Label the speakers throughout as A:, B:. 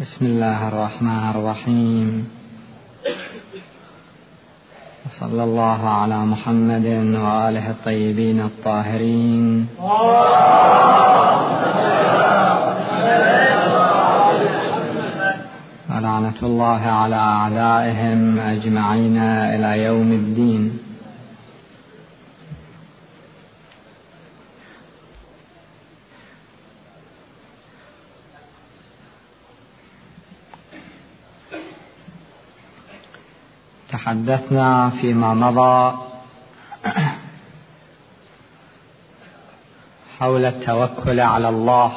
A: بسم الله الرحمن الرحيم. وصلى الله على محمد وآله الطيبين الطاهرين. ولعنة الله على أعدائهم أجمعين إلى يوم الدين. تحدثنا فيما مضى حول التوكل على الله،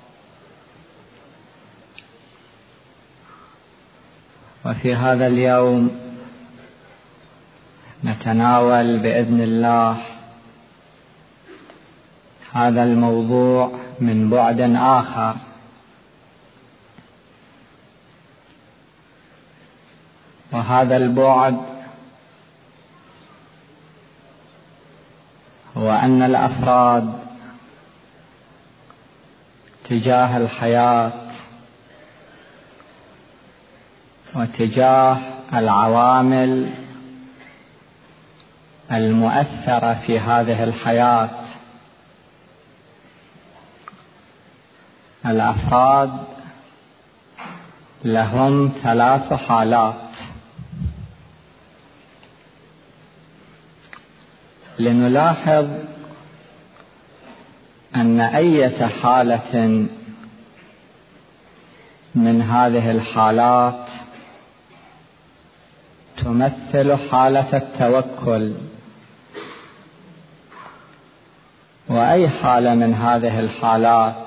A: وفي هذا اليوم نتناول بإذن الله هذا الموضوع من بعد آخر، وهذا البعد هو أن الأفراد تجاه الحياة وتجاه العوامل المؤثرة في هذه الحياة، الأفراد لهم ثلاث حالات. لنلاحظ أن أي حالة من هذه الحالات تمثل حالة التوكل، وأي حالة من هذه الحالات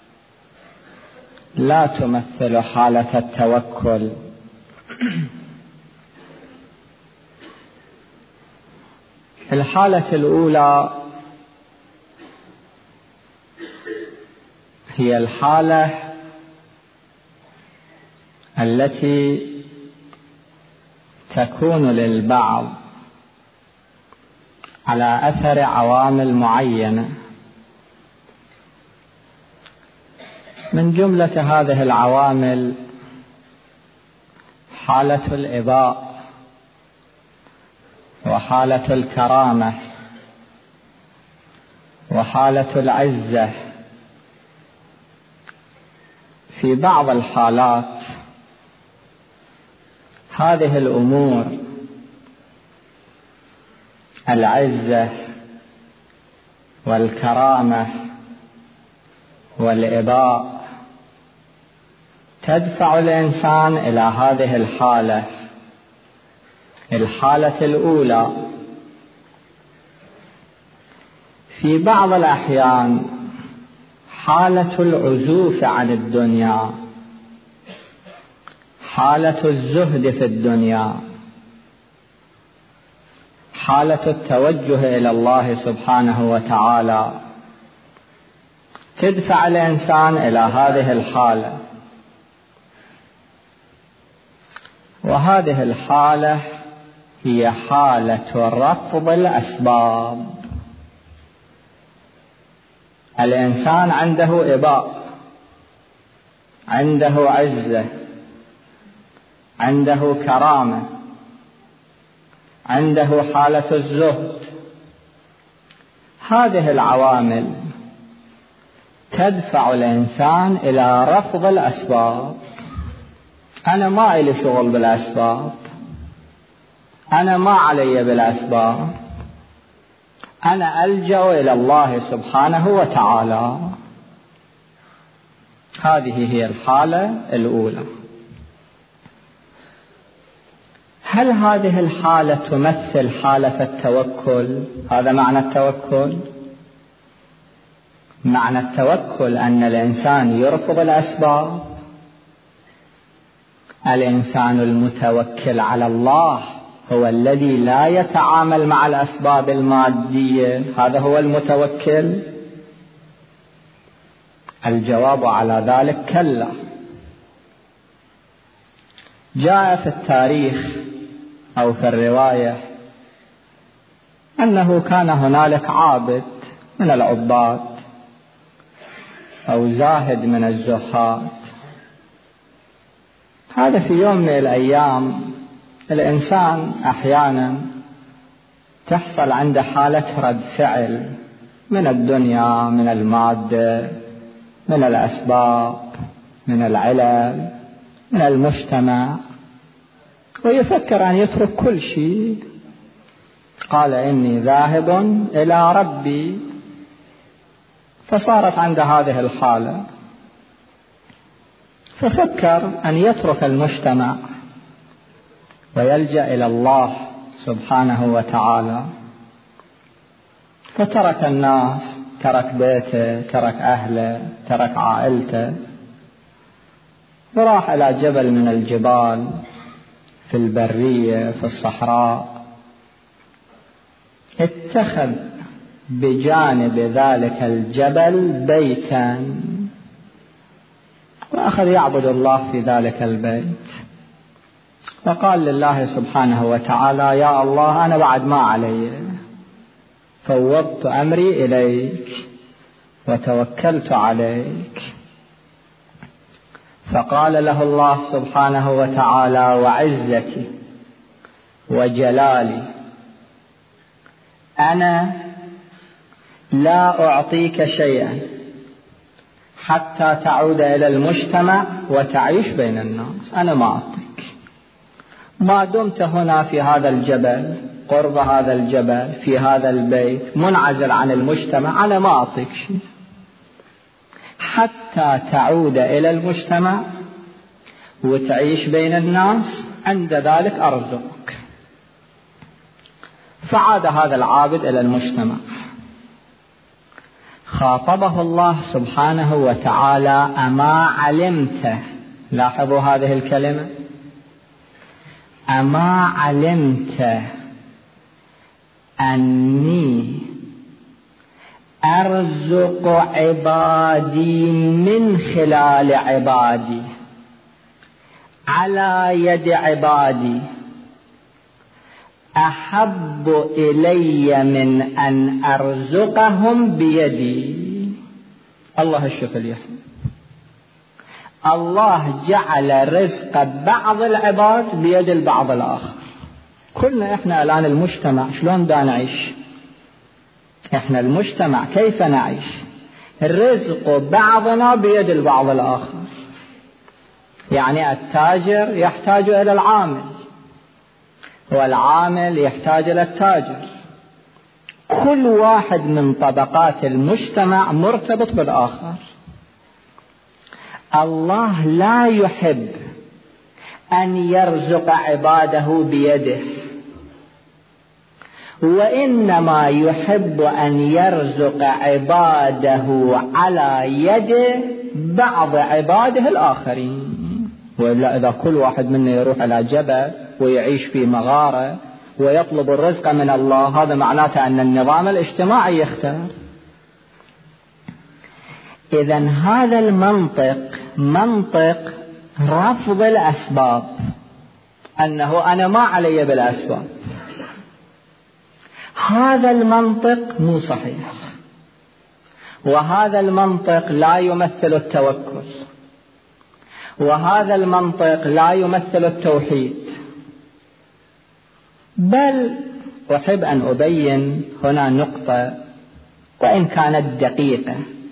A: لا تمثل حالة التوكل. الحالة الأولى هي الحالة التي تكون للبعض على أثر عوامل معينة، من جملة هذه العوامل حالة الإباء وحالة الكرامة وحالة العزة. في بعض الحالات هذه الأمور، العزة والكرامة والإباء، تدفع الإنسان إلى هذه الحالة، الحالة الأولى. في بعض الأحيان حالة العزوف عن الدنيا، حالة الزهد في الدنيا، حالة التوجه إلى الله سبحانه وتعالى، تدفع الإنسان إلى هذه الحالة. وهذه الحالة هي حالة رفض الأسباب. الإنسان عنده إباء، عنده عزة، عنده كرامة، عنده حالة الزهد. هذه العوامل تدفع الإنسان إلى رفض الأسباب. أنا ما إلي شغل بالأسباب، أنا ما علي بالأسباب، أنا ألجأ إلى الله سبحانه وتعالى. هذه هي الحالة الأولى. هل هذه الحالة تمثل حالة التوكل؟ هذا معنى التوكل. معنى التوكل أن الإنسان يرفض الأسباب. الإنسان المتوكل على الله هو الذي لا يتعامل مع الأسباب المادية، هذا هو المتوكل. الجواب على ذلك كلا. جاء في التاريخ أو في الرواية أنه كان هنالك عابد من العباد أو زاهد من الزهاد، هذا في يوم من الأيام الإنسان أحيانا تحصل عنده حالة رد فعل من الدنيا، من المادة، من الأسباب، من العلل، من المجتمع، ويفكر أن يترك كل شيء. قال إني ذاهب إلى ربي، فصارت عنده هذه الحالة، ففكر أن يترك المجتمع ويلجأ إلى الله سبحانه وتعالى، فترك الناس، ترك بيته، ترك أهله، ترك عائلته، وراح إلى جبل من الجبال في البرية في الصحراء. اتخذ بجانب ذلك الجبل بيتا، وأخذ يعبد الله في ذلك البيت، وقال لله سبحانه وتعالى: يا الله، أنا بعد ما علي، فوضت أمري إليك وتوكلت عليك. فقال له الله سبحانه وتعالى: وعزتي وجلالي أنا لا أعطيك شيئا حتى تعود إلى المجتمع وتعيش بين الناس. أنا ما أعطيك ما دمت هنا في هذا الجبل، قرب هذا الجبل، في هذا البيت، منعزل عن المجتمع. أنا ما أعطيك شيء حتى تعود إلى المجتمع وتعيش بين الناس، عند ذلك أرزقك. فعاد هذا العابد إلى المجتمع. خاطبه الله سبحانه وتعالى: أما علمت، لاحظوا هذه الكلمة، أما علمت أني أرزق عبادي من خلال عبادي على يد عبادي أحب إلي من أن أرزقهم بيدي. الله الشكر يا حبيبي. الله جعل رزق بعض العباد بيد البعض الآخر. كلنا إحنا الآن المجتمع شلون دا نعيش؟ إحنا المجتمع كيف نعيش؟ رزق بعضنا بيد البعض الآخر. يعني التاجر يحتاج إلى العامل، والعامل يحتاج إلى التاجر. كل واحد من طبقات المجتمع مرتبط بالآخر. الله لا يحب أن يرزق عباده بيده، وإنما يحب أن يرزق عباده على يد بعض عباده الآخرين. وإلا إذا كل واحد منا يروح على جبل ويعيش في مغارة ويطلب الرزق من الله، هذا معناته أن النظام الاجتماعي يختار. إذن هذا المنطق منطق رفض الأسباب، أنه أنا ما علي بالأسباب. هذا المنطق مو صحيح، وهذا المنطق لا يمثل التوكل، وهذا المنطق لا يمثل التوحيد. بل أحب أن أبين هنا نقطة وإن كانت دقيقة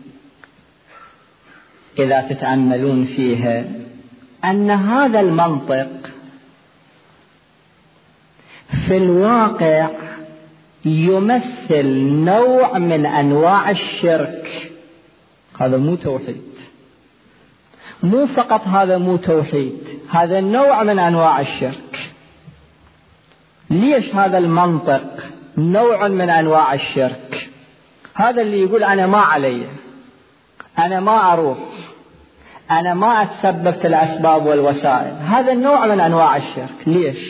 A: إذا تتأملون فيها، أن هذا المنطق في الواقع يمثل نوع من أنواع الشرك. هذا مو توحيد، مو فقط هذا مو توحيد، هذا نوع من أنواع الشرك. ليش هذا المنطق نوع من أنواع الشرك؟ هذا اللي يقول أنا ما علي، أنا ما أروح، أنا ما أتسبب في الأسباب والوسائل، هذا النوع من أنواع الشرك. ليش؟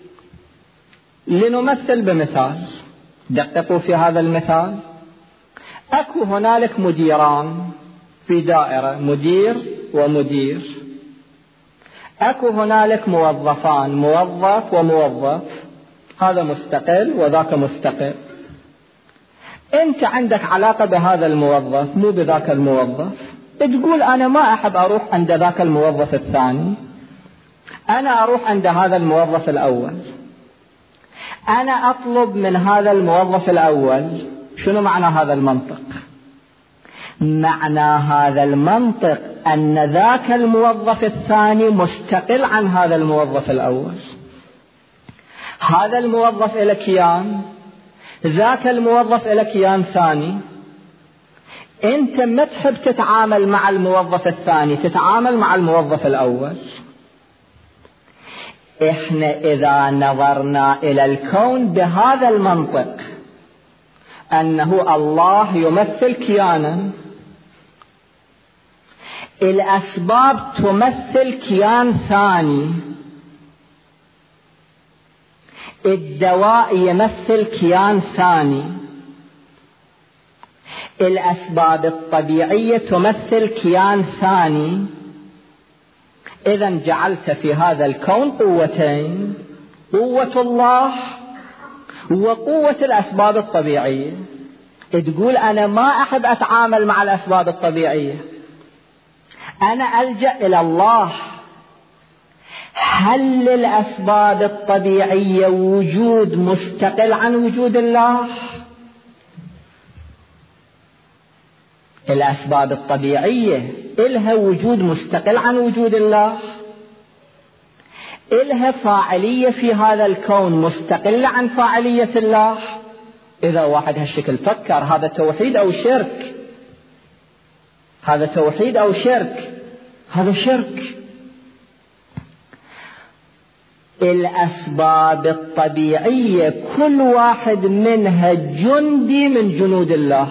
A: لنمثل بمثال، دققوا في هذا المثال. أكو هنالك مديران في دائرة، مدير ومدير. أكو هنالك موظفان، موظف وموظف، هذا مستقل وذاك مستقل. أنت عندك علاقة بهذا الموظف مو بذاك الموظف، تقول أنا ما أحب أروح عند ذاك الموظف الثاني، أنا أروح عند هذا الموظف الأول، أنا أطلب من هذا الموظف الأول. شنو معنى هذا المنطق؟ معنى هذا المنطق أن ذاك الموظف الثاني مستقل عن هذا الموظف الأول. هذا الموظف إلى كيان، ذاك الموظف إلى كيان ثاني. أنت ما تحب تتعامل مع الموظف الثاني، تتعامل مع الموظف الأول. إحنا إذا نظرنا إلى الكون بهذا المنطق أنه الله يمثل كيانا، الأسباب تمثل كيان ثاني، الدواء يمثل كيان ثاني، الأسباب الطبيعية تمثل كيان ثاني. إذن جعلت في هذا الكون قوتين، قوة الله وقوة الأسباب الطبيعية. تقول أنا ما أحب أتعامل مع الأسباب الطبيعية، أنا ألجأ إلى الله. هل للأسباب الطبيعية وجود مستقل عن وجود الله؟ الأسباب الطبيعية إلها وجود مستقل عن وجود الله، إلها فاعلية في هذا الكون مستقلة عن فاعلية الله. إذا واحد هالشكل فكر، هذا توحيد أو شرك؟ هذا توحيد أو شرك؟ هذا شرك. الأسباب الطبيعية كل واحد منها جندي من جنود الله،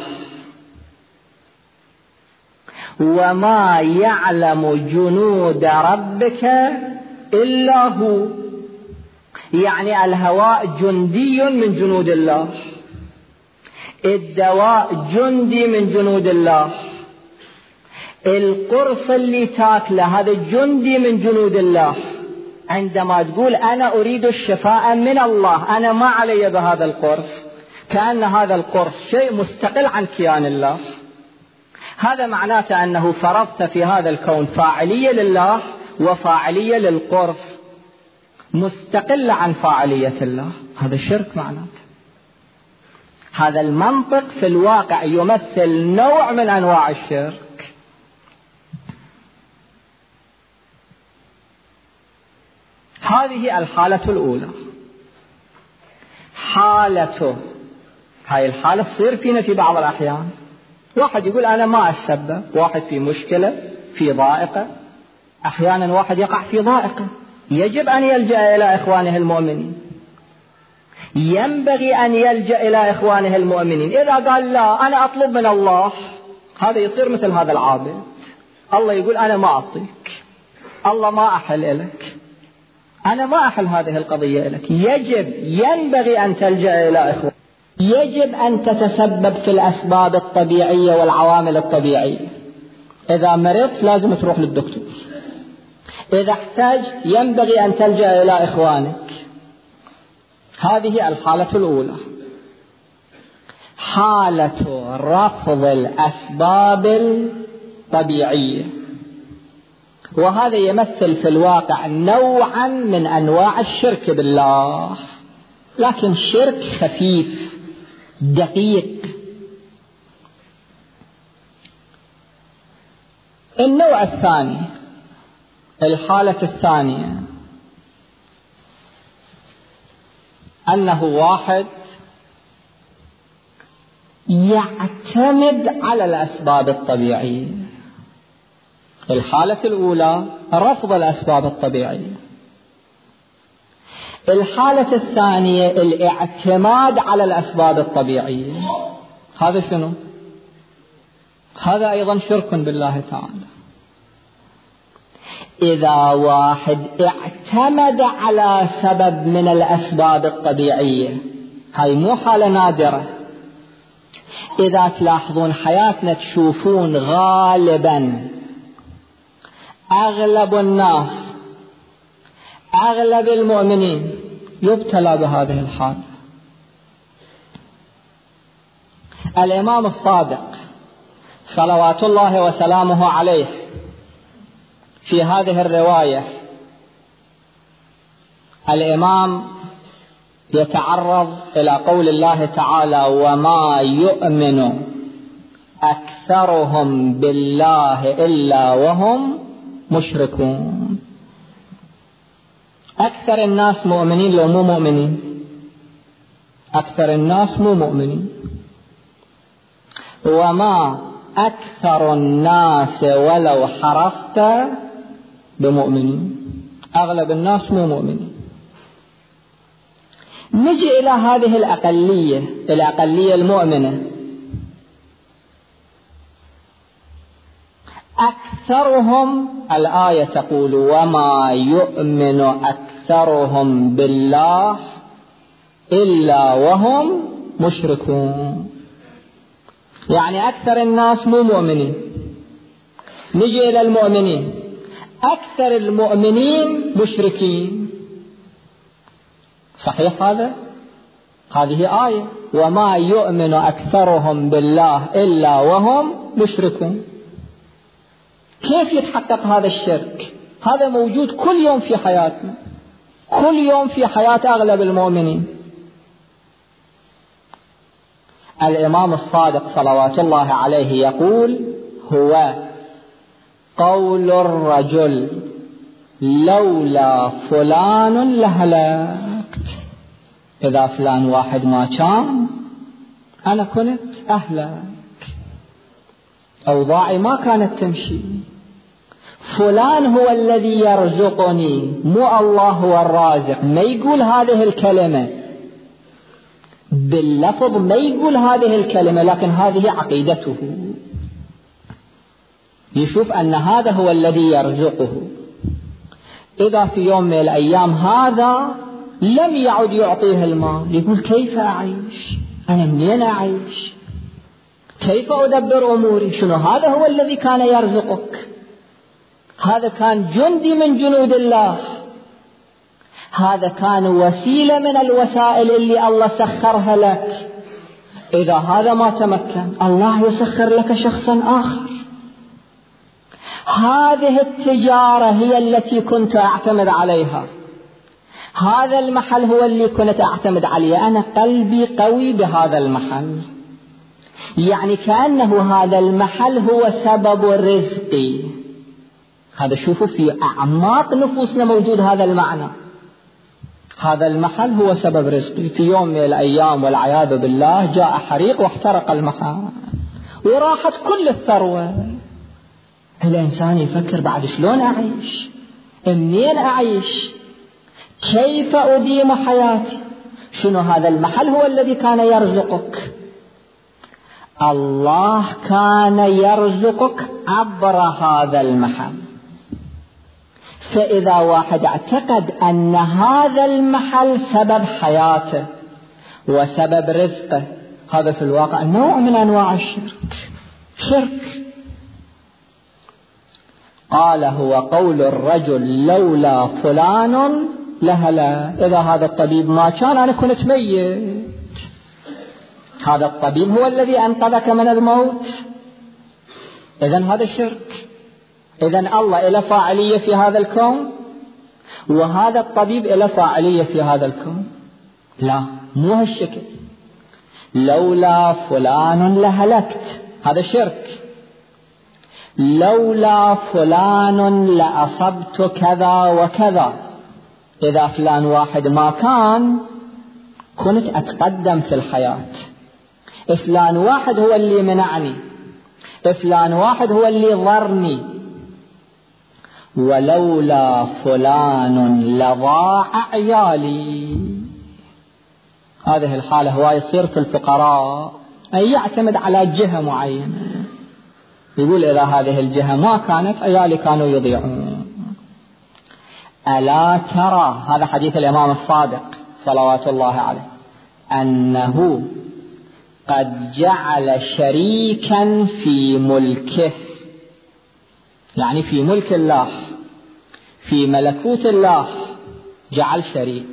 A: وما يعلم جنود ربك إلا هو. يعني الهواء جندي من جنود الله، الدواء جندي من جنود الله، القرص اللي تاكله هذا جندي من جنود الله. عندما تقول أنا أريد الشفاء من الله، أنا ما علي بهذا القرص، كأن هذا القرص شيء مستقل عن كيان الله. هذا معناته أنه فرضت في هذا الكون فاعلية لله وفاعلية للقرص مستقلة عن فاعلية الله. هذا الشرك معناته. هذا المنطق في الواقع يمثل نوع من أنواع الشرك. هذه الحالة الأولى. حالته، هاي الحالة تصير فينا في بعض الأحيان. واحد يقول أنا ما أتسبب، واحد في مشكلة، في ضائقة. أحيانا واحد يقع في ضائقة، يجب أن يلجأ إلى إخوانه المؤمنين، ينبغي أن يلجأ إلى إخوانه المؤمنين. إذا قال لا أنا أطلب من الله، هذا يصير مثل هذا العابد. الله يقول أنا ما أعطيك، الله ما أحل لك، أنا ما أحل هذه القضية لك. ينبغي أن تلجأ إلى إخوانه، يجب أن تتسبب في الأسباب الطبيعية والعوامل الطبيعية. إذا مرضت لازم تروح للدكتور، إذا احتاجت ينبغي أن تلجأ إلى إخوانك. هذه الحالة الأولى، حالة رفض الأسباب الطبيعية. وهذا يمثل في الواقع نوعا من أنواع الشرك بالله، لكن شرك خفيف دقيق. النوع الثاني، الحالة الثانية، أنه واحد يعتمد على الأسباب الطبيعية. الحالة الأولى رفض الأسباب الطبيعية، الحالة الثانية الاعتماد على الأسباب الطبيعية. هذا شنو؟ هذا أيضا شرك بالله تعالى. إذا واحد اعتمد على سبب من الأسباب الطبيعية، هاي مو حالة نادرة. إذا تلاحظون حياتنا تشوفون غالبا أغلب الناس، أغلب المؤمنين يبتلى بهذه الحالة. الإمام الصادق صلوات الله وسلامه عليه في هذه الرواية الإمام يتعرض إلى قول الله تعالى: وما يؤمن أكثرهم بالله إلا وهم مشركون. أكثر الناس مؤمنين لو مو مؤمنين؟ أكثر الناس مو مؤمنين. وما أكثر الناس ولو حرصت بمؤمنين، أغلب الناس مو مؤمنين. نجي إلى هذه الأقلية المؤمنة، أكثرهم، الآية تقول: وما يؤمن أكثرهم بالله إلا وهم مشركون. يعني أكثر الناس مو مؤمنين. نجي إلى المؤمنين، أكثر المؤمنين مشركين. صحيح هذا؟ هذه آية: وما يؤمن أكثرهم بالله إلا وهم مشركون. كيف يتحقق هذا الشرك؟ هذا موجود كل يوم في حياتنا، كل يوم في حياة أغلب المؤمنين. الإمام الصادق صلوات الله عليه يقول: هو قول الرجل لولا فلان لهلكت. إذا فلان واحد ما كان أنا كنت أهلك، أوضاعي ما كانت تمشي. فلان هو الذي يرزقني، مو الله هو الرازق. ما يقول هذه الكلمة باللفظ، ما يقول هذه الكلمة، لكن هذه عقيدته. يشوف أن هذا هو الذي يرزقه. إذا في يوم من الأيام هذا لم يعد يعطيه المال، يقول: كيف أعيش؟ أنا منين أعيش؟ كيف أدبر أموري؟ شنو هذا هو الذي كان يرزقك؟ هذا كان جندي من جنود الله، هذا كان وسيلة من الوسائل اللي الله سخرها لك. إذا هذا ما تمكن، الله يسخر لك شخصا آخر. هذه التجارة هي التي كنت أعتمد عليها، هذا المحل هو اللي كنت أعتمد عليه، أنا قلبي قوي بهذا المحل. يعني كأنه هذا المحل هو سبب رزقي. هذا شوفوا في أعماق نفوسنا موجود هذا المعنى. هذا المحل هو سبب رزقي. في يوم من الأيام والعياذ بالله جاء حريق واحترق المحل وراحت كل الثروة. الإنسان يفكر: بعد شلون أعيش؟ منين أعيش؟ كيف أديم حياتي؟ شنو هذا المحل هو الذي كان يرزقك. الله كان يرزقك عبر هذا المحل. فإذا واحد اعتقد أن هذا المحل سبب حياته وسبب رزقه، هذا في الواقع نوع من أنواع الشرك. شرك. قال: هو قول الرجل لولا فلان لهلا. إذا هذا الطبيب ما كان أنا كنت ميت. هذا الطبيب هو الذي أنقذك من الموت. إذن هذا الشرك. إذن الله إله فاعلية في هذا الكون، وهذا الطبيب إله فاعلية في هذا الكون. لا، مو هالشكل. لولا فلان لهلكت، هذا شرك. لولا فلان لأصبت كذا وكذا. إذا فلان واحد ما كان كنت أتقدم في الحياة. فلان واحد هو اللي منعني، فلان واحد هو اللي ضرني. ولولا فلان لضاع عيالي. هذه الحالة هو يصير في الفقراء، أي يعتمد على جهة معينة، يقول: إذا هذه الجهة ما كانت عيالي كانوا يضيعون. ألا ترى، هذا حديث الإمام الصادق صلوات الله عليه، أنه قد جعل شريكا في ملكه، يعني في ملك الله، في ملكوت الله جعل شريك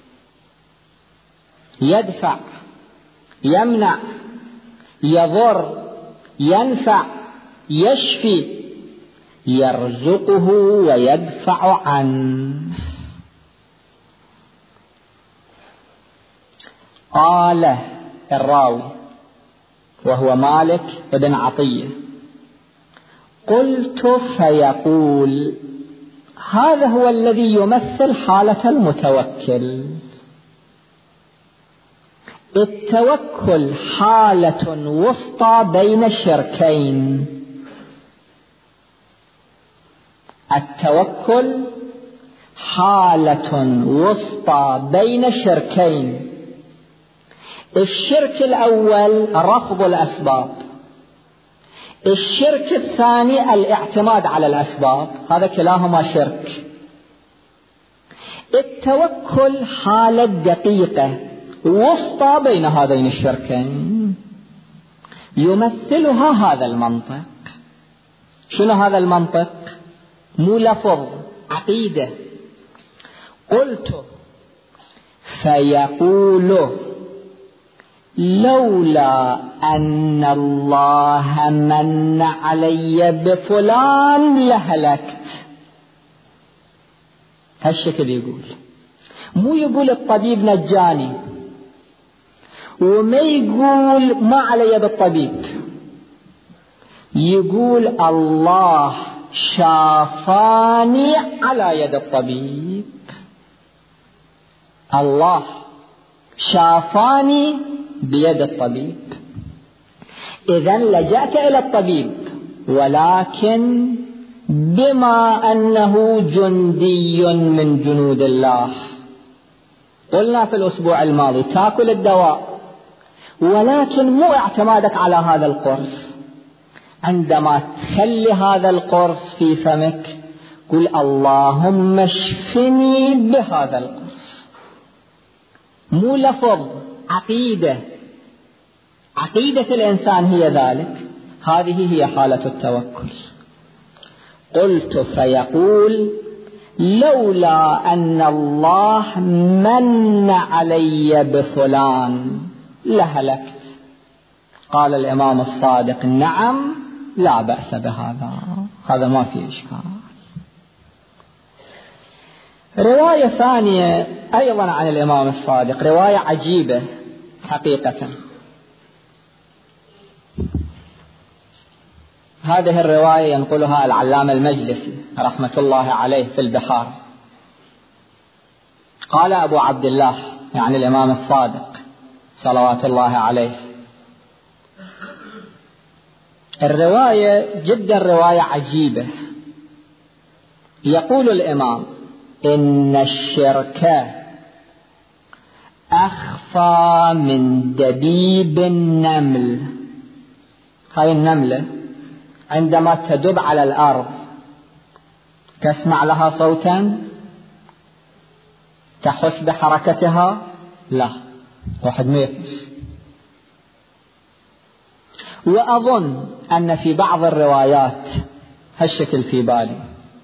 A: يدفع يمنع يضر ينفع يشفي يرزقه ويدفع عنه. قال الراوي وهو مالك بن عطية: قلت فيقول: هذا هو الذي يمثل حالة المتوكل. التوكل حالة وسطى بين الشركين. التوكل حالة وسطى بين الشركين. الشرك الأول رفض الأسباب، الشرك الثاني الاعتماد على الأسباب، هذا كلاهما شرك. التوكل حالة دقيقة وسطى بين هذين الشركين، يمثلها هذا المنطق. شنو هذا المنطق؟ مو لفظ، عقيدة. قلت فيقول: لولا أن الله من علي بفلان لهلكت. هالشكل يقول، مو يقول الطبيب نجاني، وما يقول ما علي بالطبيب، يقول الله شافاني على يد الطبيب. الله شافاني بيد الطبيب. إذن لجأت إلى الطبيب، ولكن بما أنه جندي من جنود الله. قلنا في الأسبوع الماضي تأكل الدواء، ولكن مو اعتمادك على هذا القرص. عندما تخلي هذا القرص في فمك قل اللهم اشفني بهذا القرص. مو لفظ، عقيدة. عقيدة الإنسان هي ذلك. هذه هي حالة التوكل. قلت فيقول: لولا أن الله من علي بفلان لهلكت. قال الإمام الصادق: نعم، لا بأس بهذا، هذا ما في إشكال. رواية ثانية أيضا عن الإمام الصادق، رواية عجيبة حقيقة. هذه الرواية ينقلها العلامة المجلسي رحمة الله عليه في البحار. قال أبو عبد الله، يعني الإمام الصادق صلوات الله عليه: الرواية جدا رواية عجيبة. يقول الإمام: إن الشرك أخفى من دبيب النمل. هاي النملة عندما تدب على الأرض تسمع لها صوتا؟ تحس بحركتها؟ لا، واحد ما يحس. وأظن أن في بعض الروايات هالشكل في بالي: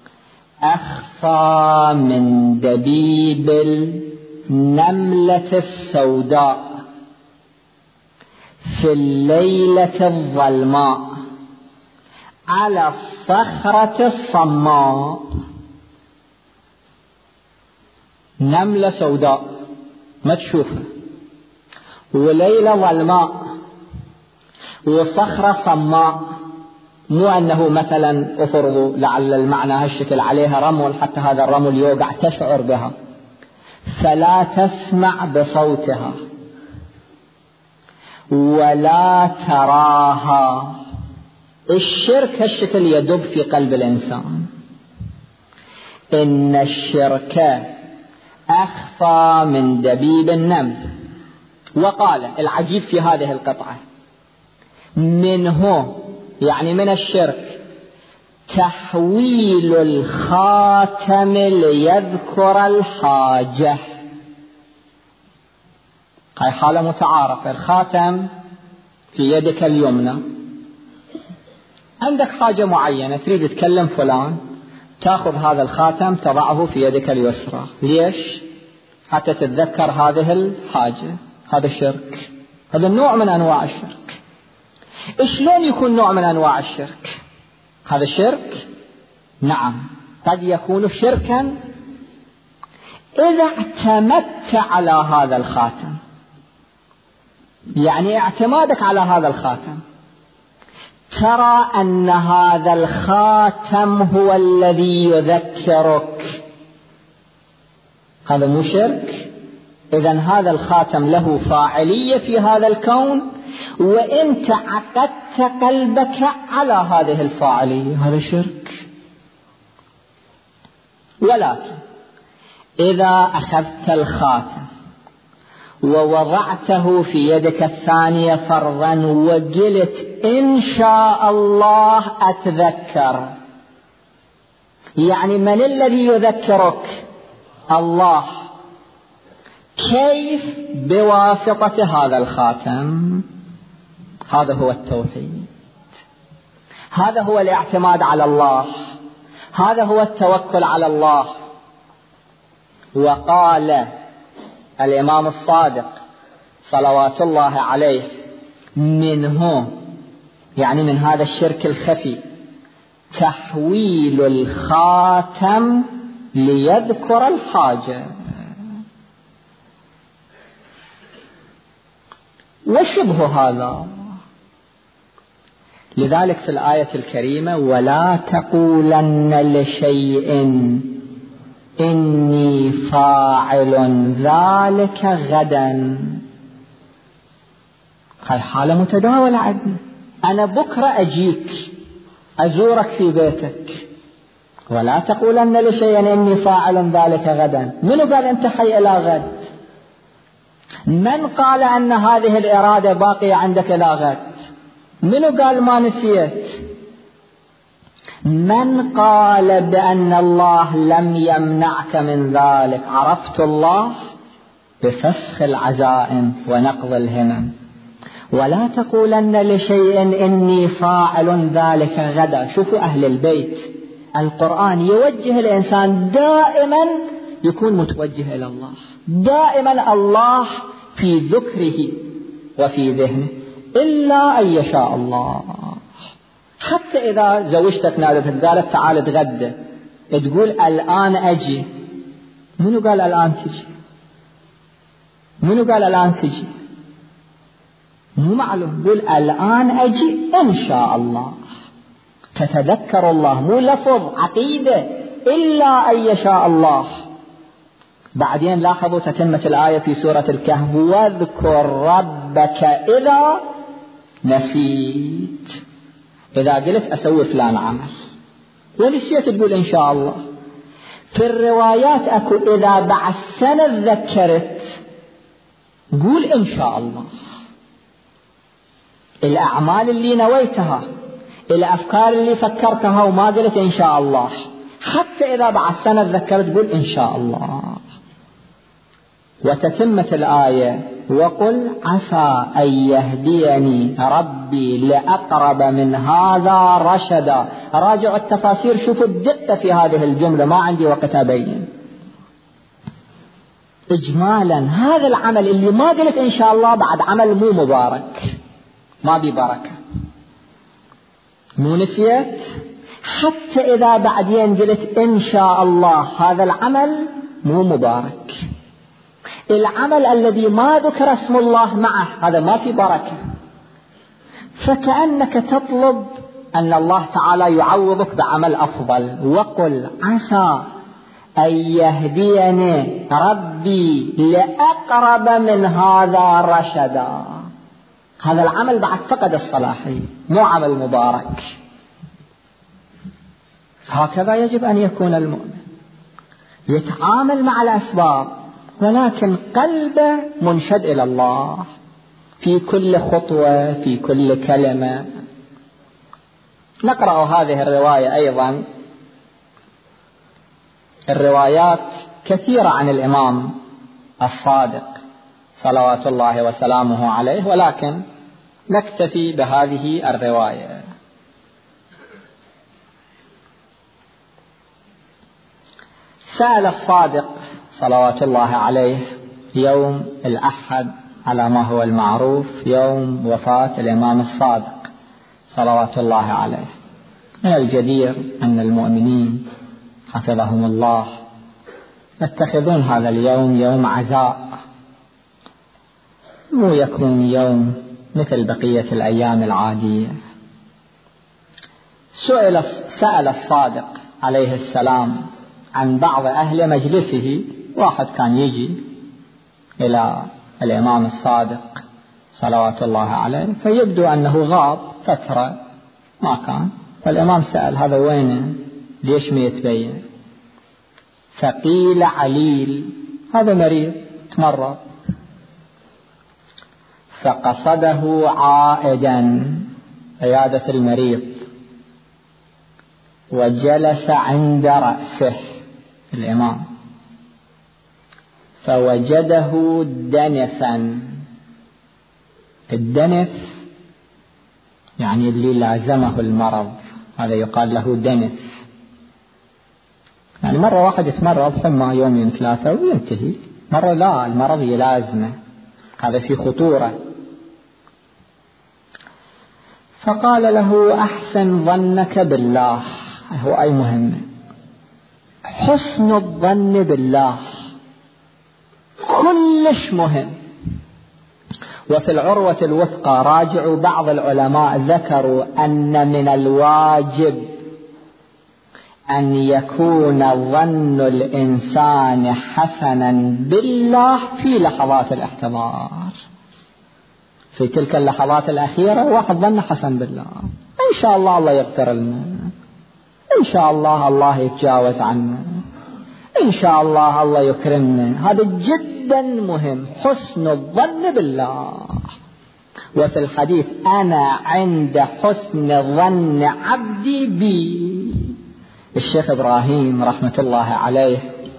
A: أخفى من دبيب النملة السوداء في الليلة الظلماء على الصخرة الصماء. نملة سوداء ما تشوفها، وليلة ظلماء، وصخرة صماء. مو أنه مثلا أفرض لعل المعنى هالشكل عليها رمل، حتى هذا الرمل يوقع تشعر بها فلا تسمع بصوتها ولا تراها. الشرك هالشكل يدب في قلب الإنسان. إن الشرك أخفى من دبيب النمل. وقال العجيب في هذه القطعة: منه، يعني من الشرك، تحويل الخاتم ليذكر الحاجة. هاي حالة متعارفة. الخاتم في يدك اليمنى، عندك حاجة معينة تريد تكلم فلان، تأخذ هذا الخاتم تضعه في يدك اليسرى. ليش؟ حتى تتذكر هذه الحاجة. هذا شرك، هذا نوع من أنواع الشرك. شلون يكون نوع من أنواع الشرك؟ هذا شرك؟ نعم، قد يكون شركا إذا اعتمدت على هذا الخاتم. يعني اعتمادك على هذا الخاتم، ترى أن هذا الخاتم هو الذي يذكرك، هذا مو شرك؟ إذن هذا الخاتم له فاعلية في هذا الكون، وإنت عقدت قلبك على هذه الفاعلية، هذا شرك. ولكن إذا أخذت الخاتم ووضعته في يدك الثانية فرضا وقلت إن شاء الله أتذكر، يعني من الذي يذكرك؟ الله. كيف؟ بواسطة هذا الخاتم. هذا هو التوحيد، هذا هو الاعتماد على الله، هذا هو التوكل على الله. وقال الإمام الصادق صلوات الله عليه منه، يعني من هذا الشرك الخفي، تحويل الخاتم ليذكر الحاجة. وشبه هذا. لذلك في الآية الكريمة ولا تقولن لشيء إني فاعل ذلك غدا، هاي حالة متداولة عندنا. أنا بكرة أجيك أزورك في بيتك، ولا تقولن لشيء إني فاعل ذلك غدا. من قال أنت حي إلى غد؟ من قال أن هذه الإرادة باقية عندك إلى غد؟ من قال ما نسيت؟ من قال بأن الله لم يمنعك من ذلك؟ عرفت الله بفسخ العزائم ونقض الهمم. ولا تقولن لشيء إني فاعل ذلك غدا. شوفوا أهل البيت، القرآن يوجه الإنسان دائما يكون متوجه إلى الله، دائما الله في ذكره وفي ذهنه، إلا أن يشاء الله. حتى إذا زوجتك نادتك قالت تعال اتغدى، تقول الآن أجي. منو قال الآن تجي؟ منو قال الآن تجي؟ مو معلوم. قول الآن أجي إن شاء الله. تتذكر الله، مو لفظ عقيدة، إلا أن يشاء الله. بعدين لاحظوا تتمة الآية في سورة الكهف، واذكر ربك إذا نسيت. إذا قلت أسوي فلان عمل ونسيت تقول إن شاء الله. في الروايات أكو إذا بعد سنة ذكرت قول إن شاء الله. الأعمال اللي نويتها، الأفكار اللي فكرتها وما قلت إن شاء الله، حتى إذا بعد سنة ذكرت قول إن شاء الله. وتتمة الآية وقل عسى أن يهديني ربي لأقرب من هذا رشدا. راجعوا التفاسير، شوفوا الدقة في هذه الجملة، ما عندي وقت أبين. إجمالا هذا العمل اللي ما قلت إن شاء الله بعد عمل مو مبارك، ما بي بركة. مو نسيت؟ حتى إذا بعدين قلت إن شاء الله هذا العمل مو مبارك. العمل الذي ما ذكر اسم الله معه هذا ما في بركة. فكأنك تطلب أن الله تعالى يعوضك بعمل أفضل. وقل عسى أن يهديني ربي لأقرب من هذا رشدا. هذا العمل بعد فقد الصلاحية، مو عمل مبارك. هكذا يجب أن يكون المؤمن، يتعامل مع الأسباب ولكن قلبه منشد إلى الله في كل خطوة، في كل كلمة. نقرأ هذه الرواية أيضا. الروايات كثيرة عن الإمام الصادق صلوات الله وسلامه عليه، ولكن نكتفي بهذه الرواية. سأل الصادق صلوات الله عليه يوم الأحد على ما هو المعروف يوم وفاة الإمام الصادق صلوات الله عليه. من الجدير أن المؤمنين حفظهم الله يتخذون هذا اليوم يوم عزاء، مو يكون يوم مثل بقية الأيام العادية. سأل الصادق عليه السلام عن بعض أهل مجلسه. واحد كان يجي إلى الإمام الصادق صلوات الله عليه، فيبدو أنه غاب فترة ما كان، فالإمام سأل هذا وينه، ليش ما يتبين؟ فقيل عليل، هذا مريض تمرض. فقصده عائدا عيادة المريض وجلس عند رأسه الإمام فوجده دنفا. الدنف يعني اللي لازمه المرض، هذا يقال له دنف. يعني مرة واحد يتمرض حمى يومين ثلاثة وينتهي، مرة لا، المرض يلازمه، هذا في خطورة. فقال له أحسن ظنك بالله. هو أي مهم، حسن الظن بالله كلش مهم. وفي العروة الوثقى راجعوا بعض العلماء ذكروا أن من الواجب أن يكون ظن الإنسان حسنا بالله في لحظات الاحتضار. في تلك اللحظات الأخيرة واحد ظن حسن بالله، إن شاء الله الله يغفر لنا، إن شاء الله الله يتجاوز عنا، إن شاء الله الله يكرمنا. هذا جدا مهم، حسن الظن بالله. وفي الحديث أنا عند حسن ظن عبدي بي. الشيخ إبراهيم رحمة الله عليه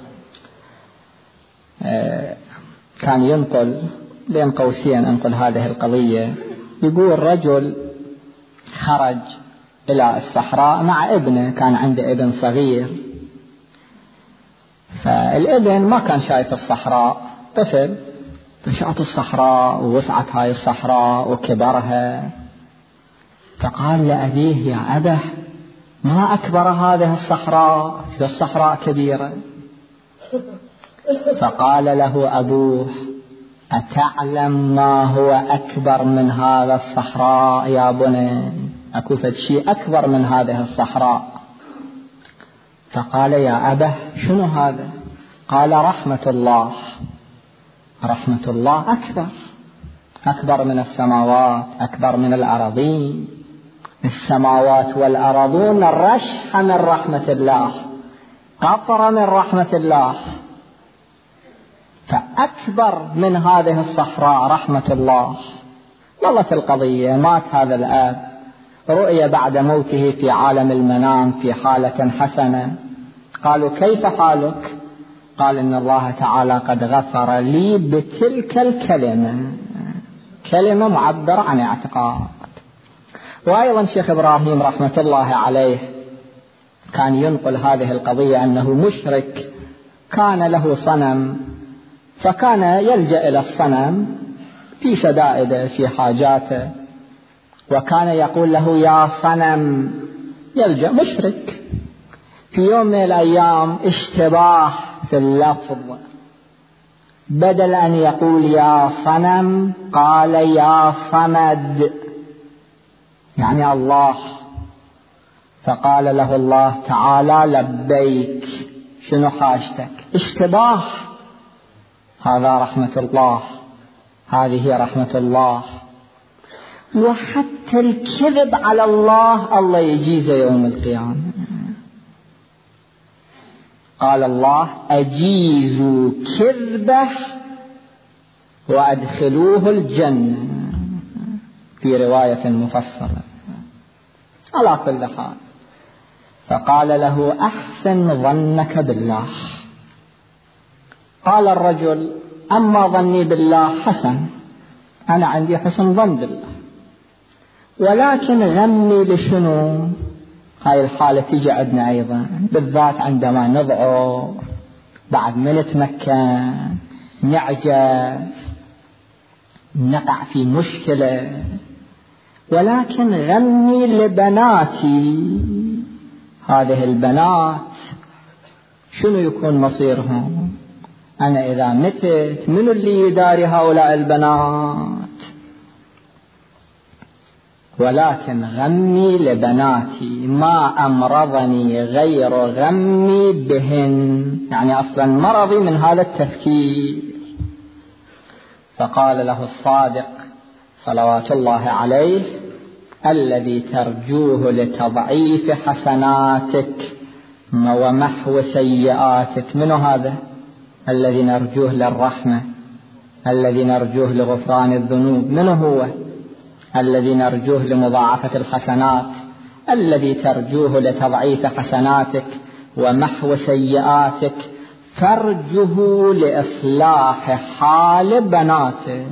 A: كان ينقل بين قوسين، أنقل هذه القضية، يقول رجل خرج إلى الصحراء مع ابنه، كان عنده ابن صغير، فالابن ما كان شايف الصحراء، طفل، فشاف الصحراء ووسعت هاي الصحراء وكبرها، فقال لأبيه يا أبه ما أكبر هذه الصحراء، في الصحراء كبيرة. فقال له أبوه أتعلم ما هو أكبر من هذا الصحراء يا بني؟ أكو شيء أكبر من هذه الصحراء. فقال يا أبه شنو هذا؟ قال رحمة الله. رحمة الله أكبر من السماوات، أكبر من الأراضين. السماوات والأراضون رشحة من رحمة الله، قطرة من رحمة الله، فأكبر من هذه الصحراء رحمة الله. ظلت القضية، مات هذا الآب، رؤيا بعد موته في عالم المنام في حالة حسنة. قالوا كيف حالك؟ قال إن الله تعالى قد غفر لي بتلك الكلمة، كلمة معبرة عن اعتقاد. وأيضا شيخ إبراهيم رحمة الله عليه كان ينقل هذه القضية، أنه مشرك كان له صنم، فكان يلجأ إلى الصنم في شدائده في حاجاته، وكان يقول له يا صنم، يلجأ مشرك. في يوم من الأيام اشتباه في اللفظ، بدل أن يقول يا صنم قال يا صمد، يعني الله. فقال له الله تعالى لبيك، شنو حاجتك؟ اشتباه. هذا رحمة الله، هذه رحمة الله. وحتى الكذب على الله الله يجيزه يوم القيامة. قال الله أجيزوا كذبه وأدخلوه الجنة، في رواية مفصلة. على كل حال، فقال له أحسن ظنك بالله. قال الرجل أما ظني بالله حسن، أنا عندي حسن ظن بالله، ولكن غمي لشنو؟ هاي الحالة تيجي عندنا أيضا، بالذات عندما نضعف، بعد ما نتمكن، نعجز، نقع في مشكلة. ولكن غمي لبناتي، هذه البنات شنو يكون مصيرهم؟ أنا إذا متت من اللي يداري هؤلاء البنات؟ ولكن غمي لبناتي ما أمرضني غير غمي بهن، يعني أصلا مرضي من هذا التفكير. فقال له الصادق صلوات الله عليه: الذي ترجوه لتضعيف حسناتك ومحو سيئاتك. من هذا الذي نرجوه للرحمة، الذي نرجوه لغفران الذنوب؟ من هو الذي نرجوه لمضاعفة الحسنات؟ الذي ترجوه لتضعيف حسناتك ومحو سيئاتك، ترجوه لإصلاح حال بناتك.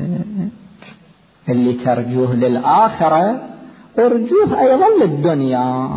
A: اللي ترجوه للآخرة ارجوه أيضا للدنيا.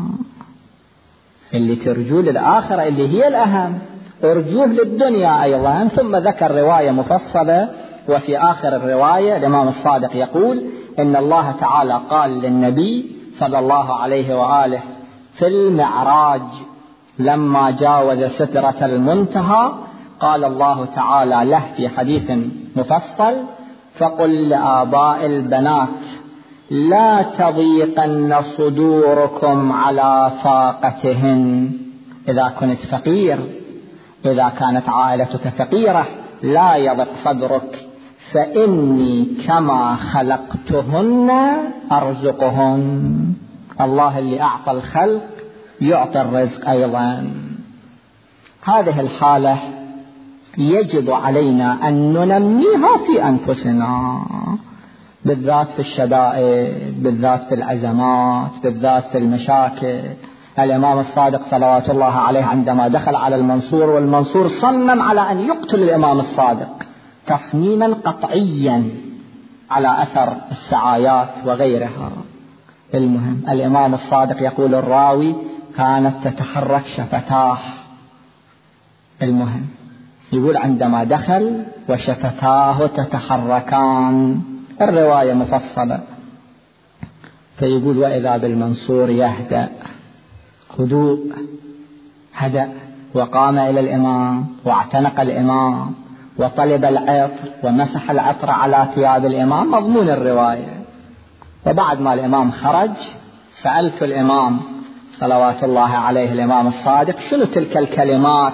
A: اللي ترجوه للآخرة اللي هي الأهم ارجوه للدنيا أيضا. ثم ذكر رواية مفصلة، وفي آخر الرواية الإمام الصادق يقول إن الله تعالى قال للنبي صلى الله عليه وآله في المعراج لما جاوز سدرة المنتهى، قال الله تعالى له في حديث مفصل: فقل لآباء البنات لا تضيقن صدوركم على فاقتهن. إذا كنت فقير، إذا كانت عائلتك فقيرة، لا يضق صدرك، فإني كما خلقتهن أرزقهن. الله اللي أعطى الخلق يعطي الرزق أيضا. هذه الحالة يجب علينا أن ننميها في أنفسنا، بالذات في الشدائد، بالذات في الأزمات، بالذات في المشاكل. الإمام الصادق صلوات الله عليه عندما دخل على المنصور والمنصور صمم على أن يقتل الإمام الصادق تصميما قطعيا على أثر السعايات وغيرها. المهم الإمام الصادق يقول الراوي كانت تتحرك شفتاه. المهم يقول عندما دخل وشفتاه تتحركان، الرواية مفصلة. فيقول وإذا بالمنصور يهدأ، هدوء، هدأ، وقام إلى الإمام واعتنق الإمام وطلب العطر ومسح العطر على ثياب الإمام، مضمون الرواية. وبعد ما الإمام خرج سألت الإمام صلوات الله عليه الإمام الصادق شنو تلك الكلمات؟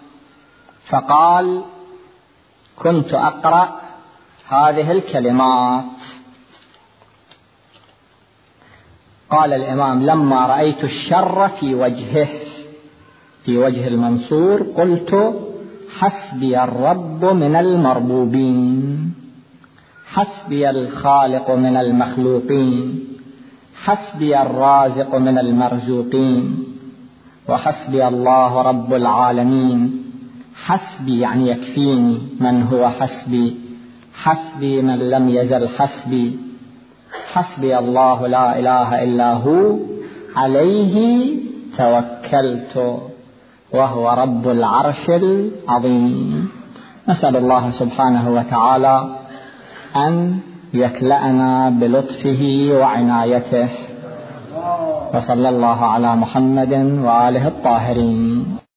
A: فقال كنت أقرأ هذه الكلمات. قال الإمام لما رأيت الشر في وجهه، في وجه المنصور، قلت حسبي الرب من المربوبين، حسبي الخالق من المخلوقين، حسبي الرازق من المرزوقين، وحسبي الله رب العالمين. حسبي يعني يكفيني. من هو حسبي؟ حسبي من لم يزل حسبي. حسبي الله لا إله إلا هو عليه توكلت وهو رب العرش العظيم. نسأل الله سبحانه وتعالى أن يكلأنا بلطفه وعنايته، وصلى الله على محمد وآله الطاهرين.